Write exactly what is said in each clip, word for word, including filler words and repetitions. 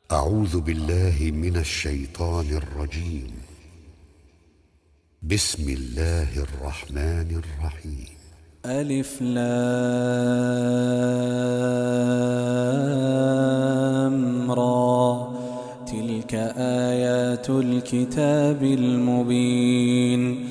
أعوذ بالله من الشيطان الرجيم. بسم الله الرحمن الرحيم. ألف لام را، تلك آيات الكتاب المبين.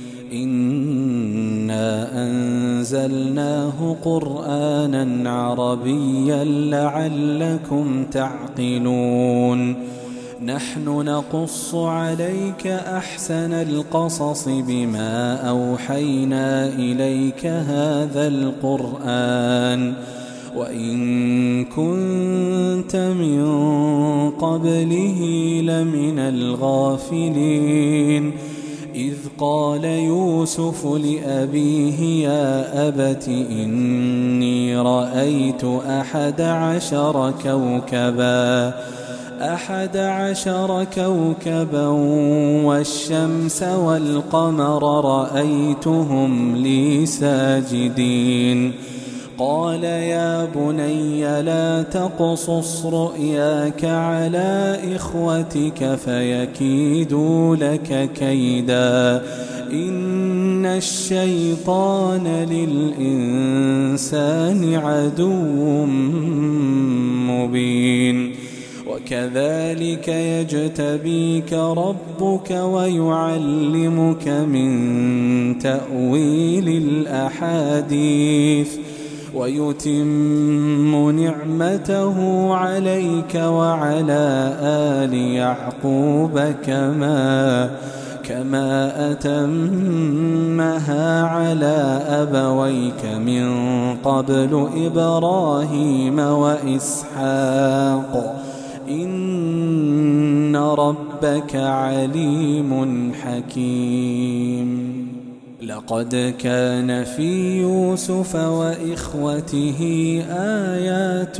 إنا أنزلناه قرآنا عربيا لعلكم تعقلون. نحن نقص عليك أحسن القصص بما أوحينا إليك هذا القرآن، وإن كنت من قبله لمن الغافلين. إذ قال يوسف لأبيه يا أبت إني رأيت أحد عشر كوكبا أحد عشر كوكبا والشمس والقمر رأيتهم لي ساجدين. قال يا بني لا تقصص رؤياك على إخوتك فيكيدوا لك كيدا، إن الشيطان للإنسان عدو مبين. وكذلك يجتبيك ربك ويعلمك من تأويل الأحاديث ويتم نعمته عليك وعلى آل يعقوب كما كما أتمها على أبويك من قبل إبراهيم وإسحاق إن ربك عليم حكيم. لقد كان في يوسف وإخوته آيات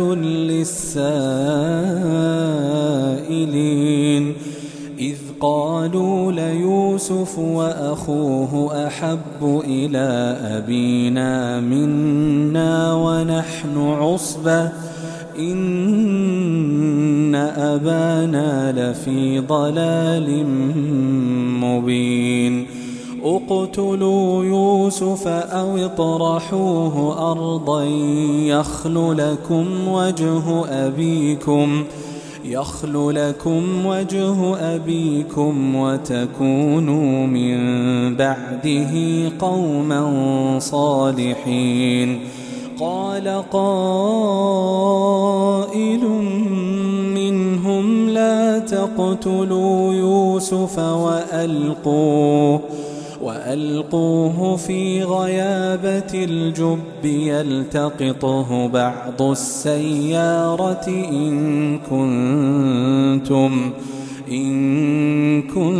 للسائلين، إذ قالوا ليوسف وأخوه أحب إلى أبينا منا ونحن عصبة إن أبانا لفي ضلال مبين. اقتلوا يوسف أو اطرحوه أرضا يخل لكم وجه أبيكم يخل لكم وجه أبيكم وتكونوا من بعده قوما صالحين. قال قائل منهم لا تقتلوا يوسف وألقوه وألقوه في غيابة الجب يلتقطه بعض السيارة إن كنتم إن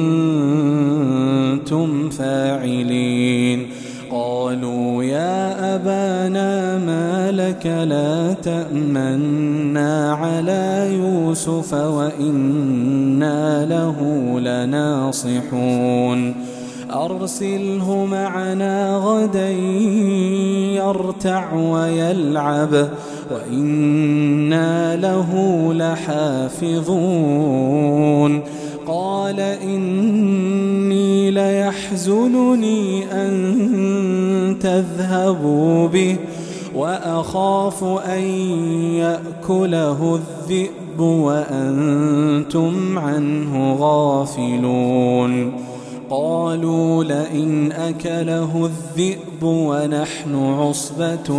كنتم فاعلين. قالوا يا أبانا ما لك لا تأمنا على يوسف وإنا له لناصحون. أرسله معنا غدا يرتع ويلعب وإنا له لحافظون. قال إني ليحزنني أن تذهبوا به وأخاف أن يأكله الذئب وأنتم عنه غافلون. قالوا لئن أكله الذئب ونحن عصبة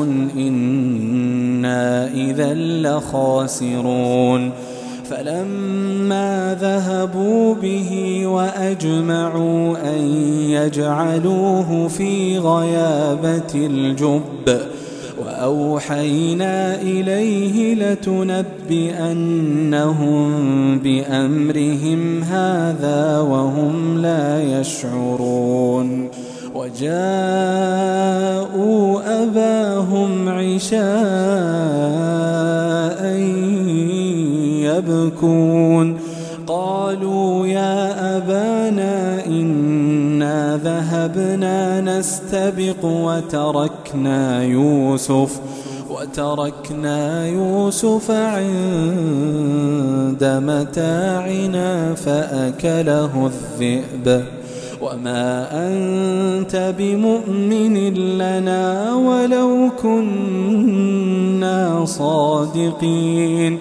إنا إذا لخاسرون. فلما ذهبوا به وأجمعوا أن يجعلوه في غيابة الجب وأوحينا إليه لتنبئنهم بأمرهم هذا وهم لا يشعرون. وجاءوا أباهم عشاء يبكون. قالوا يا أبانا إنا ذهبنا نستبق وتركنا يوسف وتركنا يوسف عند متاعنا فأكله الذئب وما أنت بمؤمن لنا ولو كنا صادقين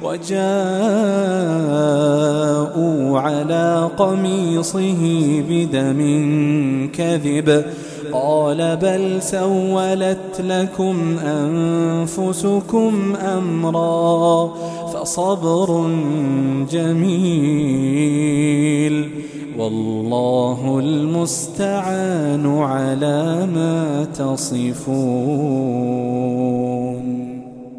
وجاءوا على قميصه بدم كذب قال بل سولت لكم أنفسكم أمرا فصبر جميل والله المستعان على ما تصفون.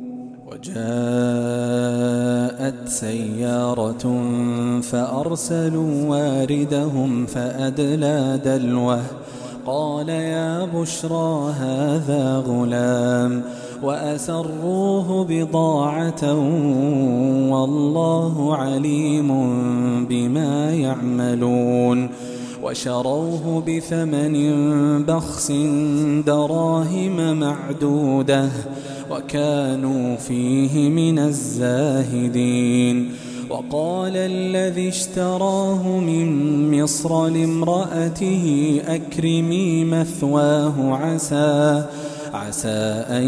وجاءت سيارة فأرسلوا واردهم فأدلى دلوه قال يا بشرى هذا غلام وأسروه بضاعة والله عليم بما يعملون وشروه بثمن بخس دراهم معدودة وكانوا فيه من الزاهدين. وقال الذي اشتراه من مصر لامرأته أكرمي مثواه عسى عسى أن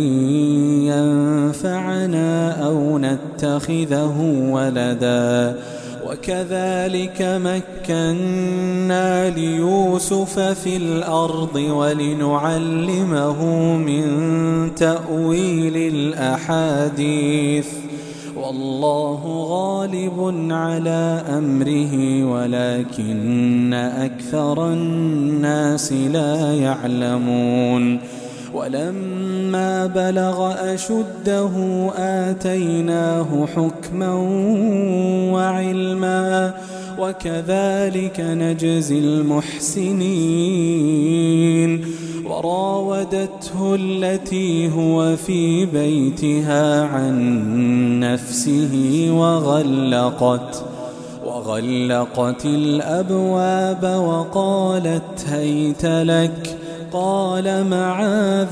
ينفعنا أو نتخذه ولدا وكذلك مكنا ليوسف في الأرض ولنعلمه من تأويل الأحاديث والله غالب على أمره ولكن أكثر الناس لا يعلمون. ولما بلغ أشده آتيناه حكما وعلما وكذلك نجزي المحسنين. وراودته التي هو في بيتها عن نفسه وغلقت وغلقت الأبواب وقالت هيت لك قال معاذ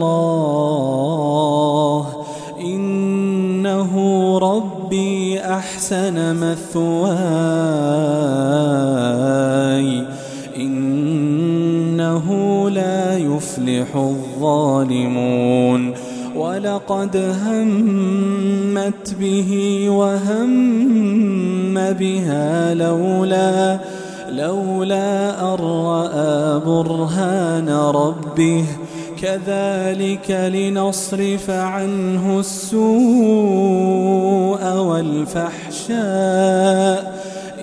الله إنه ربي أحسن مثواي إنه لا يفلح الظالمون. ولقد همت به وهم بها لولا لولا أن رأى برهان ربه كذلك لنصرف عنه السوء والفحشاء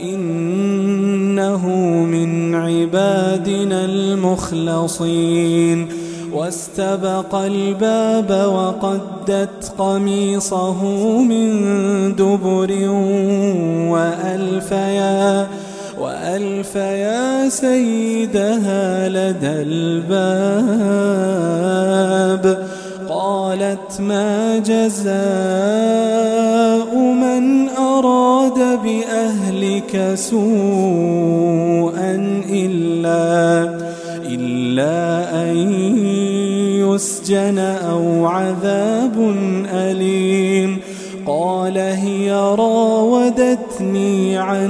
إنه من عبادنا المخلصين. واستبق الباب وقدت قميصه من دبر وألف يا وألف يا سيدها لدى الباب قالت ما جزاء من أراد بأهلك سوءا إلا إلا أن يسجن أو عذاب أليم. قال هي راودتني عن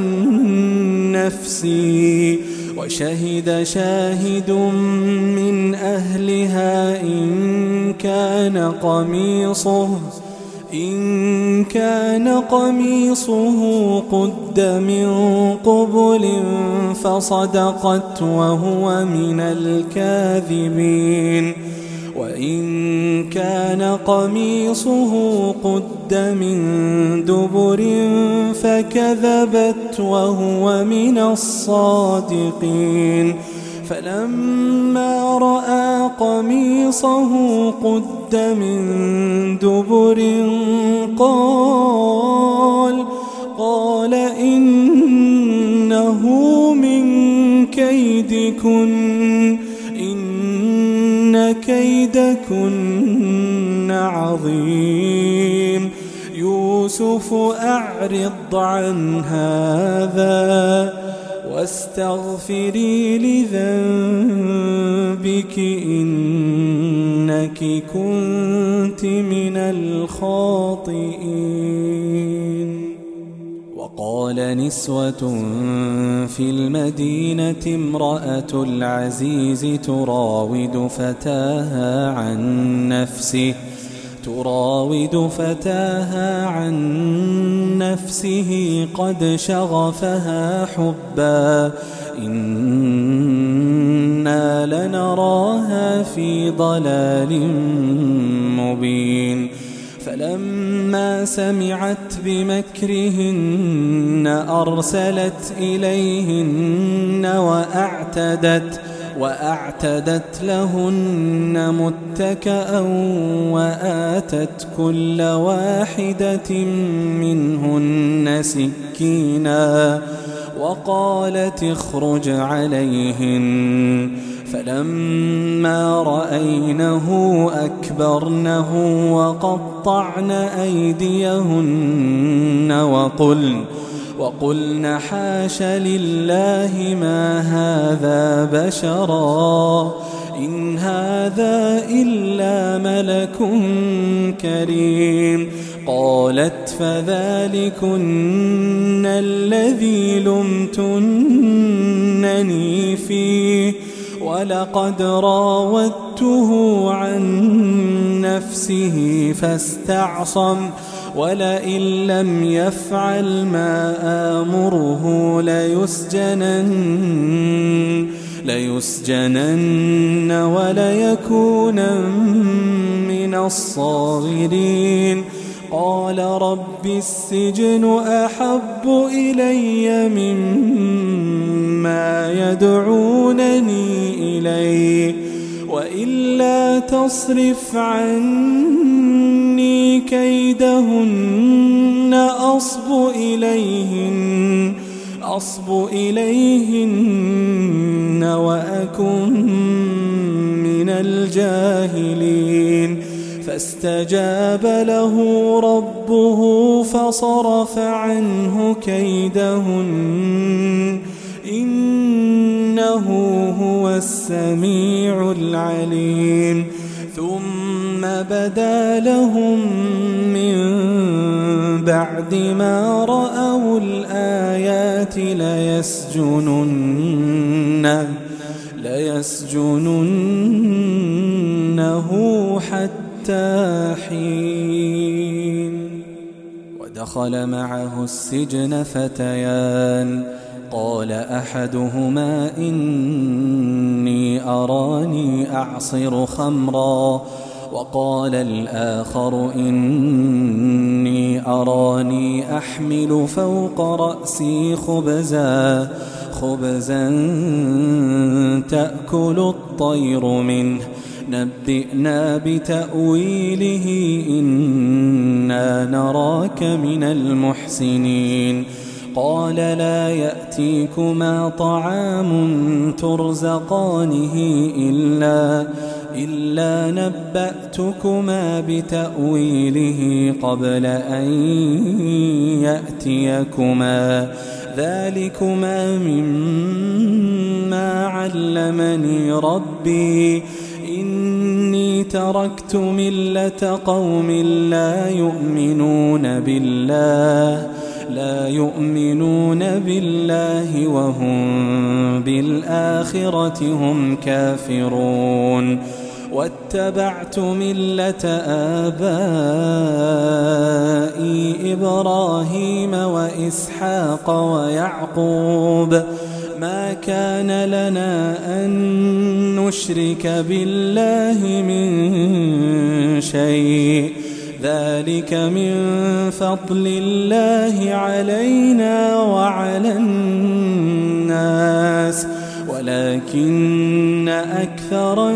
نفسي وشهد شاهد من أهلها إن كان قميصه إن كان قميصه قد من قبل فصدقت وهو من الكاذبين وإن كان قميصه قد من دبر فكذبت وهو من الصادقين. فلما رأى قميصه قد من دبر قال قال إنه من كيدكن إن كيدكن عظيم. يوسف أعرض عن هذا واستغفري لذنبك إنك كنت من الخاطئين. وقال نسوة في المدينة امرأة العزيز تراود فتاها عن نفسه تراود فتاها عن نفسه قد شغفها حبا إنا لنراها في ضلال مبين. فلما سمعت بمكرهن أرسلت إليهن وأعتدت وأعتدت لهن متكأ وآتت كل واحدة منهن سكينا وقالت اخرج عليهن. فلما رأينه أكبرنه وقطعن أيديهن وقلن وقلن حاش لله ما هذا بشرا إن هذا إلا ملك كريم. قالت فذلكن الذي لمتنني فيه ولقد راودته عن نفسه فاستعصم ولئن لم يفعل ما آمره ليسجنن ليسجنن وليكونن من الصاغرين. قال رب السجن أحب إلي مما يدعونني إليه وإلا تصرف عني كيدهن أصب إليهن أصب إليهن وأكن من الجاهلين. فاستجاب له ربه فصرف عنه كيدهن إنه هو السميع العليم. ثم بدا لهم من بعد ما رأوا الآيات ليسجننه ليسجننه حتى حين. ودخل معه السجن فتيان قال أحدهما إني أراني أعصر خمرا وقال الآخر إني أراني أحمل فوق رأسي خبزا خبزا تأكل الطير منه نبئنا بتأويله إنا نراك من المحسنين. قال لا يأتيكما طعام ترزقانه إلا إلا نبأتكما بتأويله قبل أن يأتيكما ذلكما مما علمني ربي إني تركت ملة قوم لا يؤمنون بالله لا يؤمنون بالله وهم بالآخرة هم كافرون واتبعت ملة آبائي إبراهيم وإسحاق ويعقوب ما كان لنا أن نشرك بالله من شيء ذلك من فضل الله علينا وعلى الناس ولكن أكثر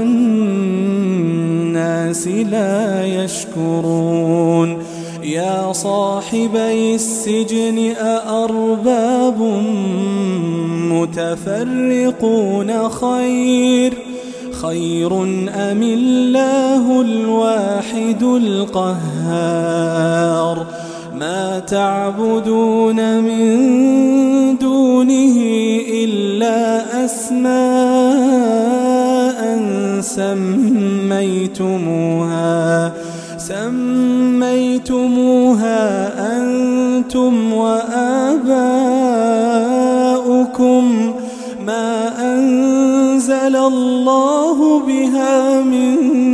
الناس لا يشكرون. يا صاحبي السجن أأرباب متفرقون خير خير أم الله الواحد القهار ما تعبدون من دونه إلا أسماء سميتموها سميتموها أنتم وآباؤكم ما أنزل الله بها من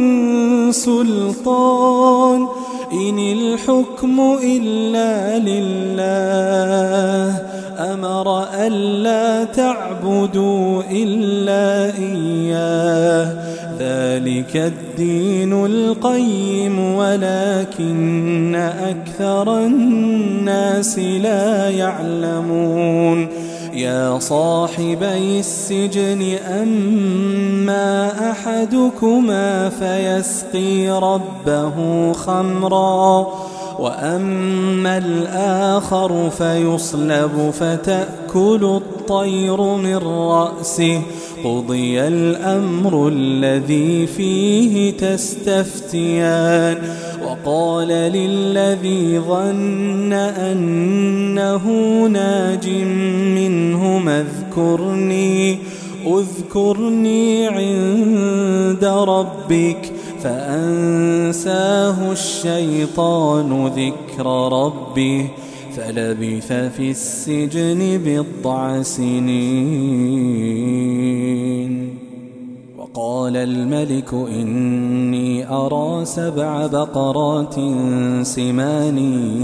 سلطان إن الحكم إلا لله أمر ألا تعبدوا إلا إياه ذلك الدين القيم ولكن أكثر الناس لا يعلمون يا صاحبي السجن أما أحدكما فيسقي ربه خمرا وأما الآخر فيصلب فتأكل الطير من رأسه قضي الأمر الذي فيه تستفتيان وقال للذي ظن أنه ناج منهما اذكرني اذكرني عند ربك فأنساه الشيطان ذكر ربه فلبث في السجن بضع سنين. وقال الملك إني أرى سبع بقرات سمان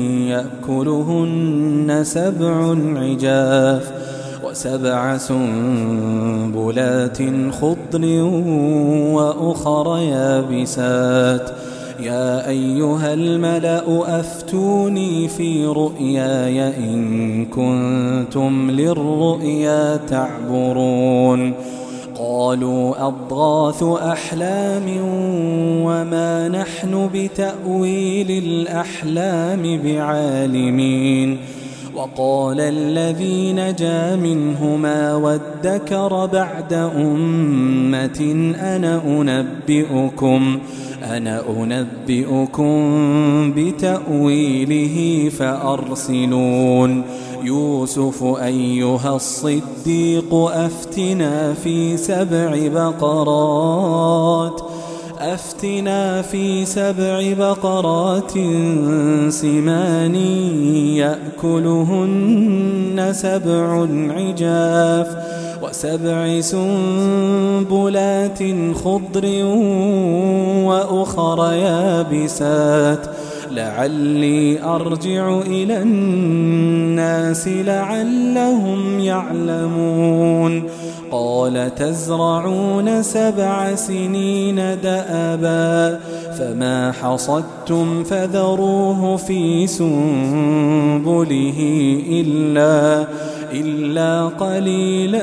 يأكلهن سبع عجاف وسبع سنبلات خضر وأخر يابسات يا أيها الملأ أفتوني في رؤياي إن كنتم للرؤيا تعبرون قالوا أضغاث أحلام وما نحن بتأويل الأحلام بعالمين. وقال الذي نجا منهما وادكر بعد أمة أنا أنبئكم أنا أنبئكم بتأويله فأرسلون يوسف أيها الصديق أفتنا في سبع بقرات أفتنا في سبع بقرات سمان يأكلهن سبع عجاف وسبع سنبلات خضر وأخر يابسات لعلي أرجع إلى الناس لعلهم يعلمون. قال تزرعون سبع سنين دأبا فما حصدتم فذروه في سنبله إلا, إلا قليلا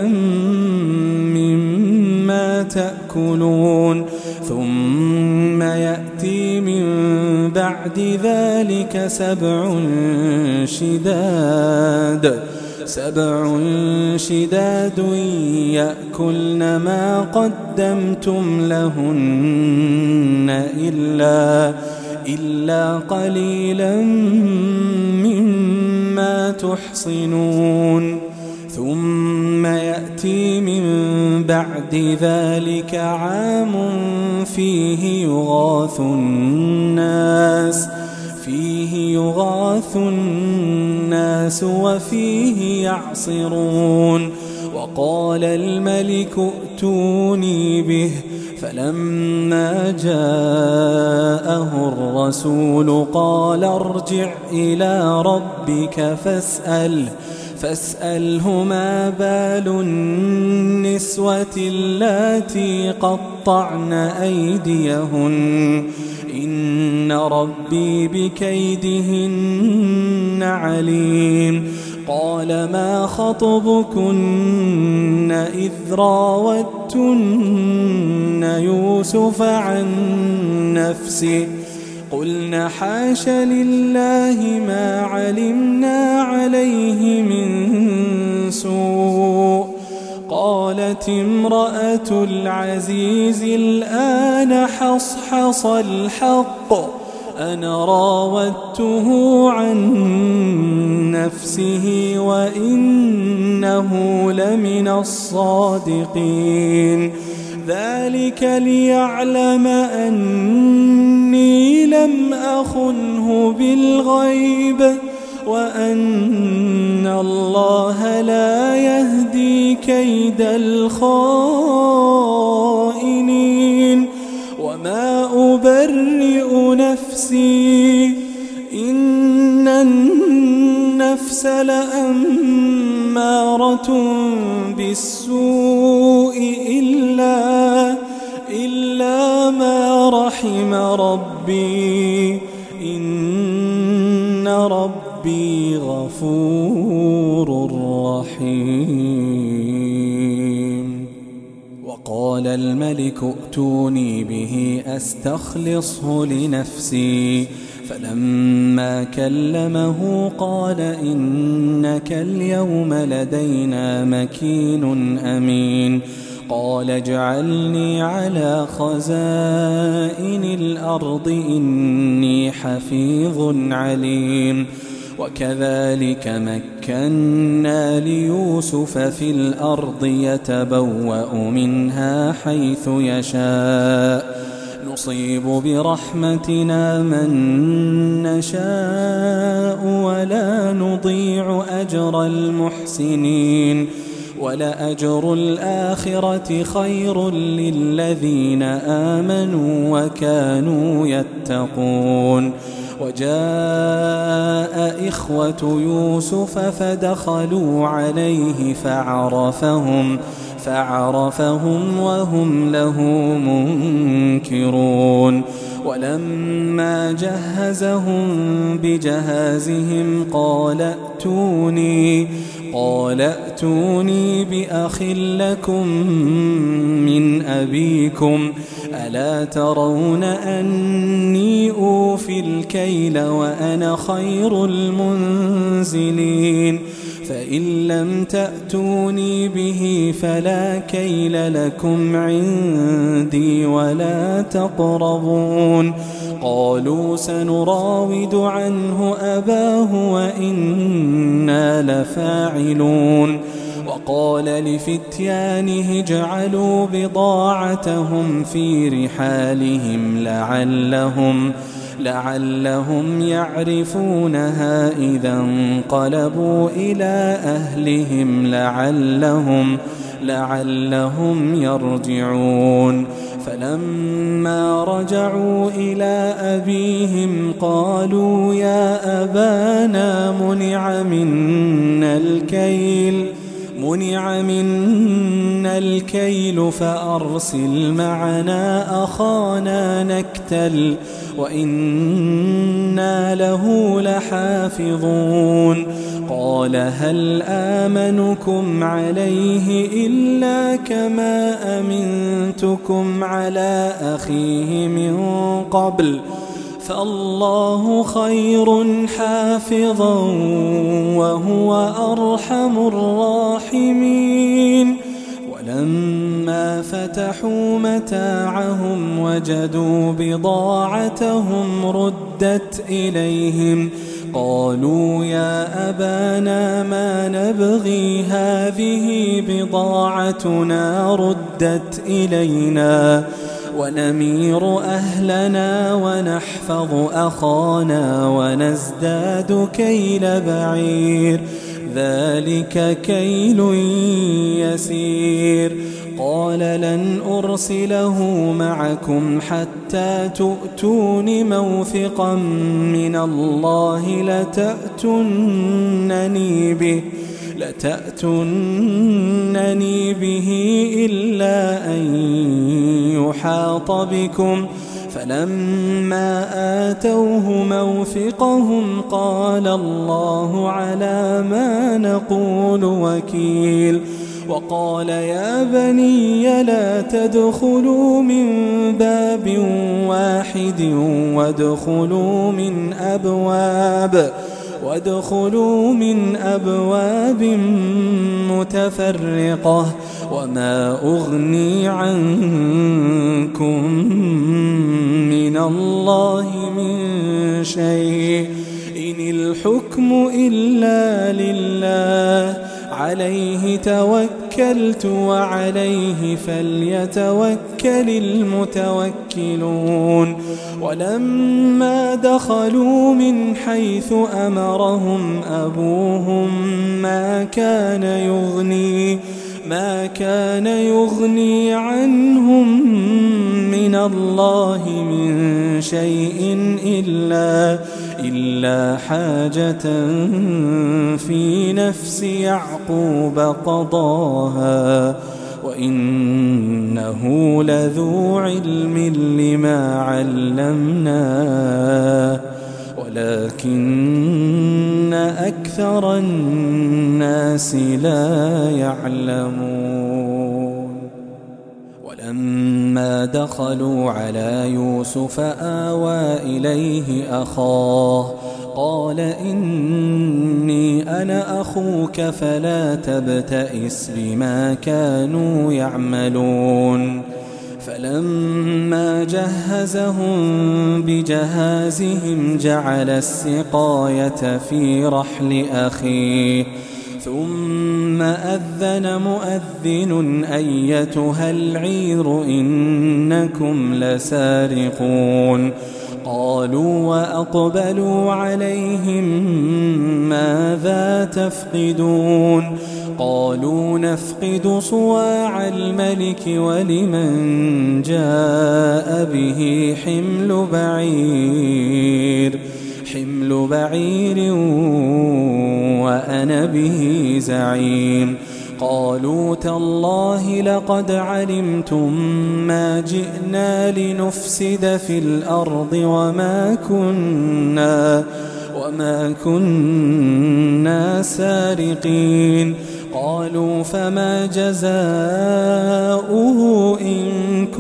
مما تأكلون ثم يأتي من بعد ذلك سبع شداد سبع شداد يأكلن ما قدمتم لهن إلا, إلا قليلا مما تحصنون ثم يأتي من بعد ذلك عام فيه يغاث الناس فيه يغاث الناس وفيه يعصرون. وقال الملك ائتوني به فلما جاءه الرسول قال ارجع إلى ربك فاسأل فاسأله ما بال النسوة اللاتي قطعن أيديهن إن ربي بكيدهن عليم. قال ما خطبكن إذ راوتن يوسف عن نفسه قلنا حاش لله ما علمنا عليه من سوء. قالت امرأة العزيز الآن حصحص الحق أنا راودته عن نفسه وإنه لمن الصادقين ذلك ليعلم أني لم أخنه بالغيب وأن الله لا يهدي كيد الخائنين وما أبرئ نفسي إن النفس لأمارة بالسوء إلا, إلا ما رحم ربي إن ربي غفور رحيم. وقال الملك ائتوني به أستخلصه لنفسي فلما كلمه قال إنك اليوم لدينا مكين أمين. قال اجعلني على خزائن الأرض إني حفيظ عليم. وكذلك مكنا ليوسف في الأرض يتبوأ منها حيث يشاء نصيب برحمتنا من نشاء ولا نضيع أجر المحسنين ولأجر الآخرة خير للذين آمنوا وكانوا يتقون. وجاء إخوة يوسف فدخلوا عليه فعرفهم فعرفهم وهم له منكرون. ولما جهزهم بجهازهم قال ائتوني قال ائتوني بأخ لكم من أبيكم ألا ترون أني أوفي الكيل وأنا خير المنزلين فإن لم تأتوني به فلا كيل لكم عندي ولا تقربون. قالوا سنراود عنه أباه وإنا لفاعلون. وقال لفتيانه اجعلوا بضاعتهم في رحالهم لعلهم لعلهم يعرفونها إذا انقلبوا إلى أهلهم لعلهم لعلهم يرجعون. فلما رجعوا إلى أبيهم قالوا يا أبانا منع منا الكيل منع منا الكيل فأرسل معنا أخانا نكتل وإنا له لحافظون. قال هل آمنكم عليه إلا كما أمنتكم على أخيه من قبل فالله خير حافظا وهو أرحم الراحمين. ولما فتحوا متاعهم وجدوا بضاعتهم ردت إليهم قالوا يا أبانا ما نبغي هذه بضاعتنا ردت إلينا ونمير أهلنا ونحفظ أخانا ونزداد كيل بعير ذلك كيل يسير. قال لن أرسله معكم حتى تؤتون موثقا من الله لتأتونني به لتأتونني به إلا أن يحاط بكم. فلما آتوه موثقهم قال الله على ما نقول وكيل. وقال يا بني لا تدخلوا من باب واحد وادخلوا من أبواب وادخلوا من أبواب متفرقة وما أغني عنكم من الله من شيء إن الحكم إلا لله عليه توكلت وعليه فليتوكل المتوكلون ولما دخلوا من حيث أمرهم أبوهم ما كان يغني ما كان يغني عنهم من الله من شيء إلا إلا حاجة في نفس يعقوب قضاها وإنه لذو علم لما علمناه ولكن أكثر الناس لا يعلمون ولما دخلوا على يوسف آوى إليه أخاه قال إني أنا أخوك فلا تبتئس بما كانوا يعملون فلما جهزهم بجهازهم جعل السقاية في رحل أخيه ثم أذن مؤذن أيتها العير إنكم لسارقون قالوا وأقبلوا عليهم ماذا تفقدون قالوا نفقد صواع الملك ولمن جاء به حمل بعير حمل بعير وأنا به زعيم قالوا تالله لقد علمتم ما جئنا لنفسد في الأرض وما كنا وما كنا سارقين قالوا فما جزاؤه إن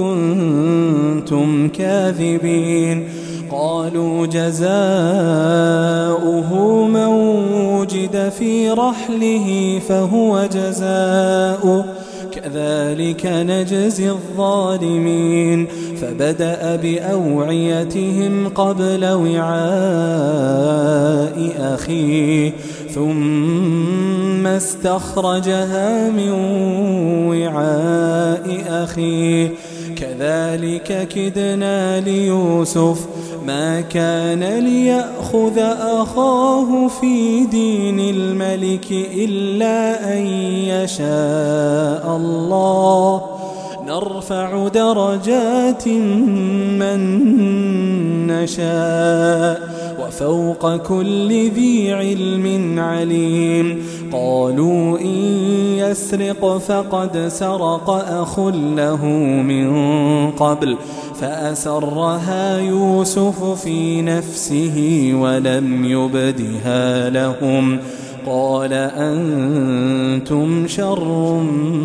كنتم كاذبين قالوا جزاؤه من وجد في رحله فهو جزاؤه كذلك نجزي الظالمين فبدأ بأوعيتهم قبل وعاء أخيه ثم استخرجها من وعاء أخيه كذلك كدنا ليوسف ما كان ليأخذ أخاه في دين الملك إلا أن يشاء الله نرفع درجات من نشاء وفوق كل ذي علم عليم قالوا إن يسرق فقد سرق أخ له من قبل فأسرها يوسف في نفسه ولم يبدها لهم قال أنتم شر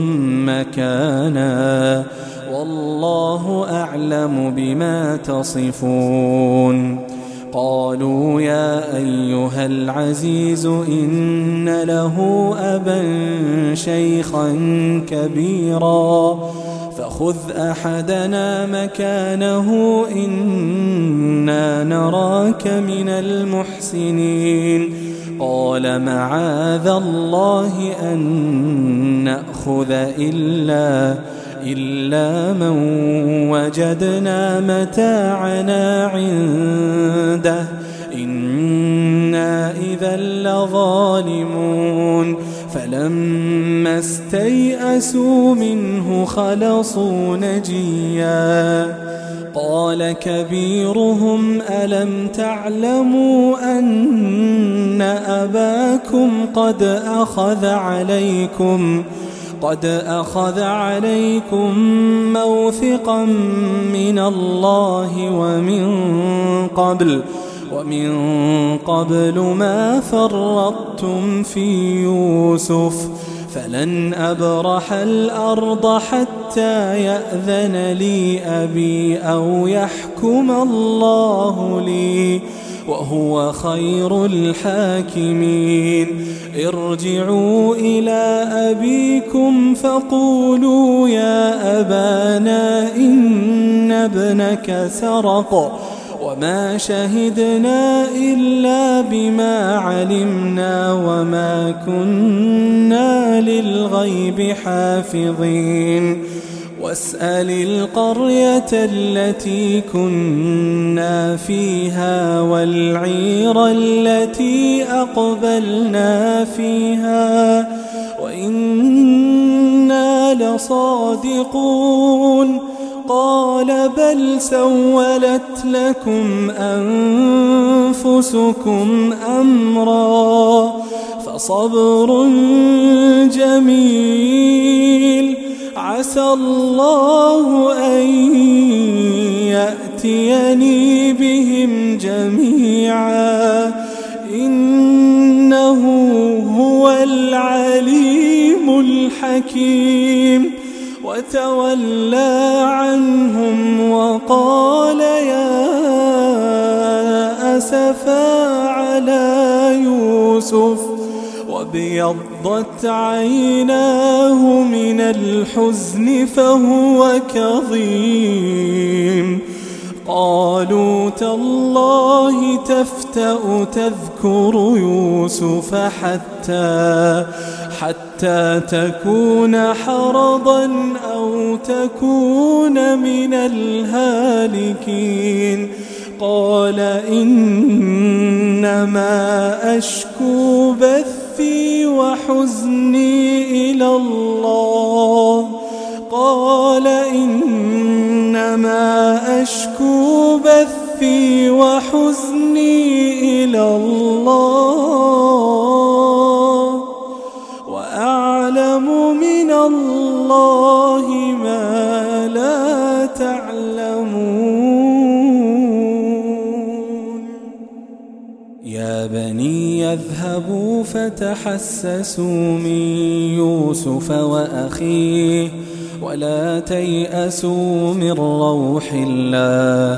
مكانا والله أعلم بما تصفون قالوا يا أيها العزيز إن له أبا شيخا كبيرا فخذ أحدنا مكانه إنا نراك من المحسنين قال معاذ الله أن نأخذ إلا إلا من وجدنا متاعنا عنده إنا إذا لظالمون فلما استيئسوا منه خلصوا نجيا قال كبيرهم ألم تعلموا أن أباكم قد أخذ عليكم قد أخذ عليكم موثقا من الله ومن قبل ومن قبل ما فرطتم في يوسف فلن أبرح الأرض حتى يأذن لي أبي أو يحكم الله لي وهو خير الحاكمين ارجعوا إلى أبيكم فقولوا يا أبانا إن ابنك سرق وما شهدنا إلا بما علمنا وما كنا للغيب حافظين واسأل القرية التي كنا فيها والعير التي أقبلنا فيها وإنا لصادقون قال بل سولت لكم أنفسكم أمرا فصبر جميل عسى الله أن يأتيني بهم جميعا إنه هو العليم الحكيم وتولى عنهم وقال يا أسفا على يوسف وابيضت عيناه من الحزن فهو كظيم قالوا تالله تفتأ تذكر يوسف حتى حتى تكون حرضا أو تكون من الهالكين قال إنما أشكو بثي وحزني إلى الله قال إنما أشكو بثي وحزني إلى الله وأعلم من الله ما لا تعلمون يا بني يذهبوا فتحسسوا من يوسف وأخيه ولا تيأسوا من روح الله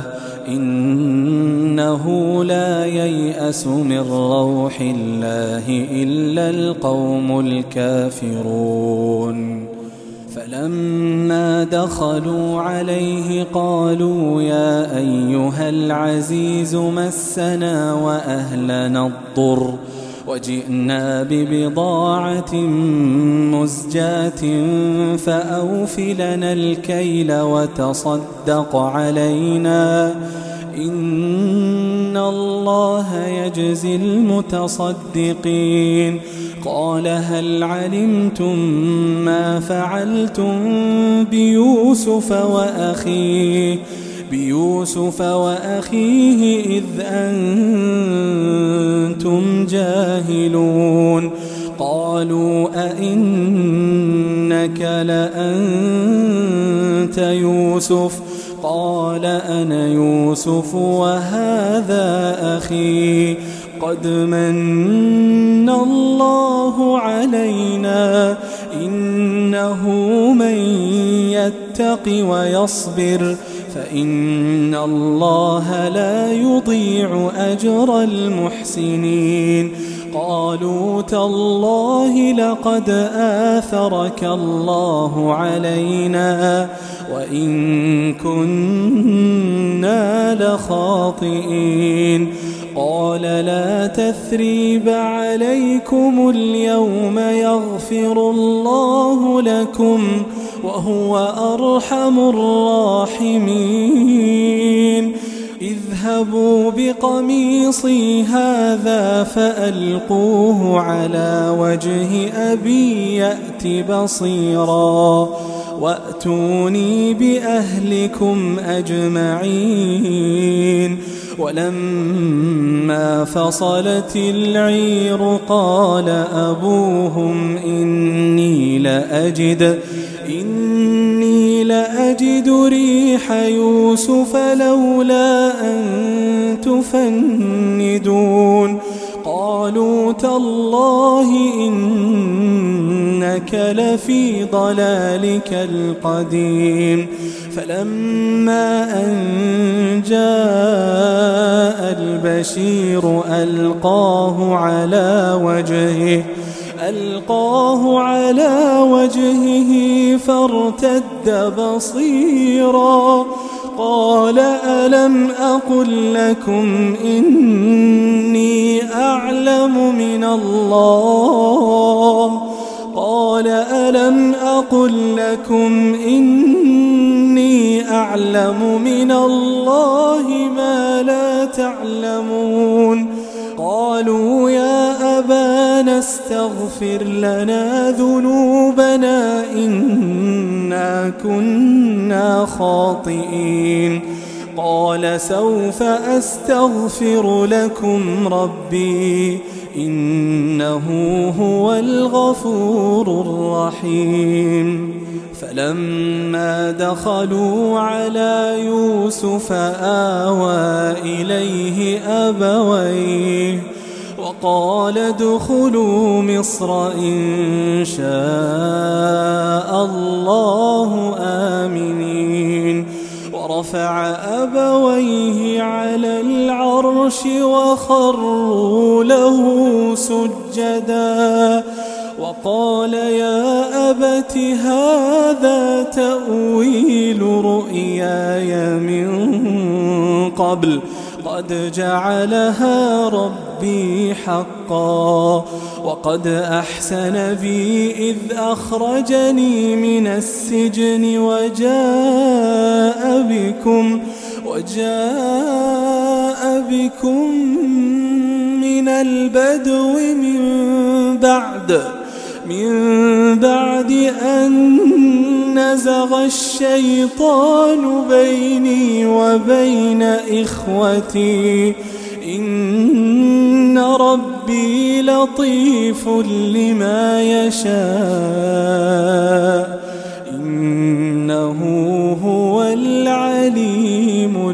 إنه لا ييأس من روح الله إلا القوم الكافرون فلما دخلوا عليه قالوا يا أيها العزيز مسنا وأهلنا الضر وجئنا ببضاعة مزجاة فأوف لنا الكيل وتصدق علينا إن الله يجزي المتصدقين قال هل علمتم ما فعلتم بيوسف وأخيه بيوسف وأخيه إذ أنتم جاهلون قالوا أئنك لأنت يوسف قال أنا يوسف وهذا أخي قد من الله علينا إنه من يتق ويصبر فإن الله لا يضيع أجر المحسنين قالوا تالله لقد آثرك الله علينا وإن كنا لخاطئين قال لا تثريب عليكم اليوم يغفر الله لكم وهو أرحم الراحمين اذهبوا بقميصي هذا فألقوه على وجه أبي يأت بصيرا وأتوني بأهلكم أجمعين ولما فصلت العير قال أبوهم إني لأجد إني لأجد ريح يوسف لولا أن تفندون قالوا تالله إنك إنك لفي ضلالك القديم. فلما أن جاء البشير ألقاه على وجهه ألقاه على وجهه فارتد بصيرا قال ألم أقل لكم إني أعلم من الله قال ألم أقل لكم إني أعلم من الله ما لا تعلمون قالوا يا أبانا استغفر لنا ذنوبنا إنا كنا خاطئين قال سوف أستغفر لكم ربي إنه هو الغفور الرحيم. فلما دخلوا على يوسف آوى إليه أبويه وقال ادخلوا مصر إن شاء الله آمنين ورفع أبويه على العرش وخروا له سجدا وقال يا أبت هذا تأويل رؤياي من قبل قد جعلها ربي حقا وقد أحسن بي إذ أخرجني من السجن وجاء بكم وجاء بكم من البدو من بعد من بعد أن نزغ الشيطان بيني وبين إخوتي إن ربي لطيف لما يشاء إنه هو العليم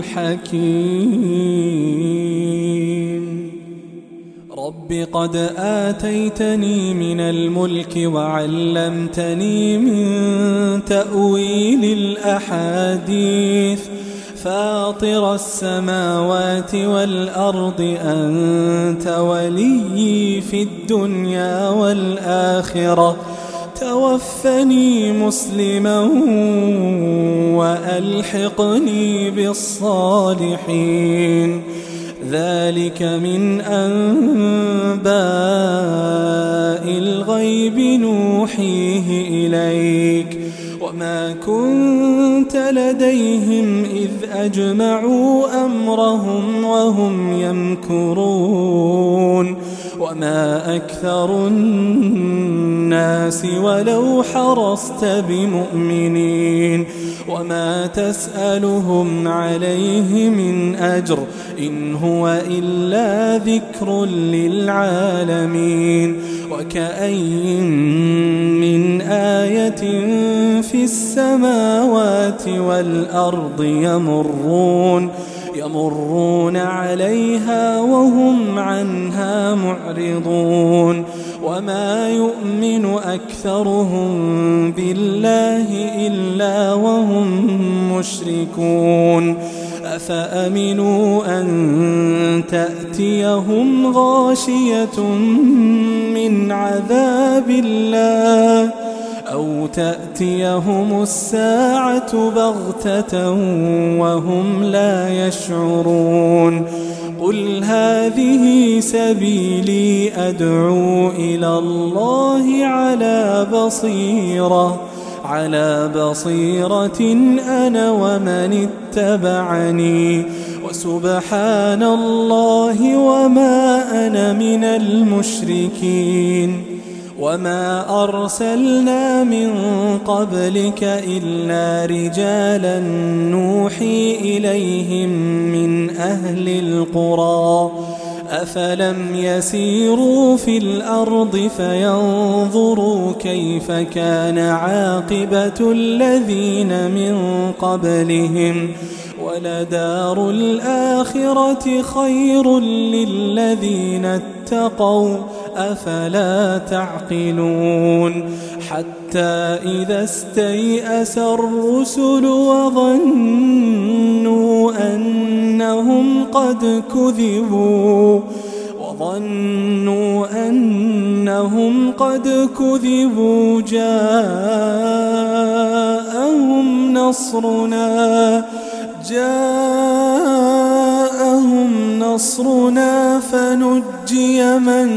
الحكيم. رب قد آتيتني من الملك وعلمتني من تأويل الأحاديث فاطر السماوات والأرض أنت وليي في الدنيا والآخرة توفني مسلما وألحقني بالصالحين ذلك من أنباء الغيب نوحيه إليك وما كنت لديهم إذ أجمعوا أمرهم وهم يمكرون وما أكثر الناس ولو حرصت بمؤمنين وما تسألهم عليه من أجر إن هو إلا ذكر للعالمين. وكأين من آية في السماوات والأرض يمرون يمرون عليها وهم عنها معرضون وما يؤمن أكثرهم بالله إلا وهم مشركون أفأمنوا أن تأتيهم غاشية من عذاب الله أو تأتيهم الساعة بغتة وهم لا يشعرون قل هذه سبيلي أدعو إلى الله على بصيرة على بصيرة أنا ومن اتبعني وسبحان الله وما أنا من المشركين. وما أرسلنا من قبلك إلا رجالا نوحي إليهم من أهل القرى أفلم يسيروا في الأرض فينظروا كيف كان عاقبة الذين من قبلهم ولدار الآخرة خير للذين اتقوا أفلا تعقلون حتى إذا استيأس الرسل وظنوا أنهم قد كذبوا وظنوا أنهم قد كذبوا جاءهم نصرنا جاءهم نصرنا فنجي من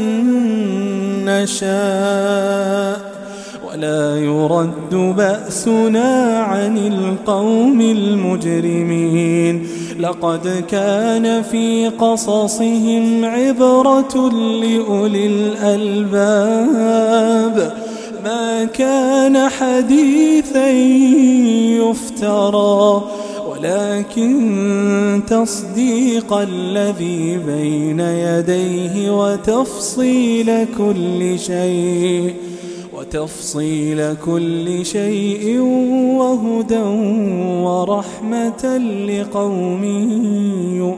نشاء ولا يرد بأسنا عن القوم المجرمين لقد كان في قصصهم عبرة لأولي الألباب ما كان حديثا يفترى ولكن تصديق الذي بين يديه وتفصيل كل شيء وتفصيل كل شيء وهدى ورحمة لقوم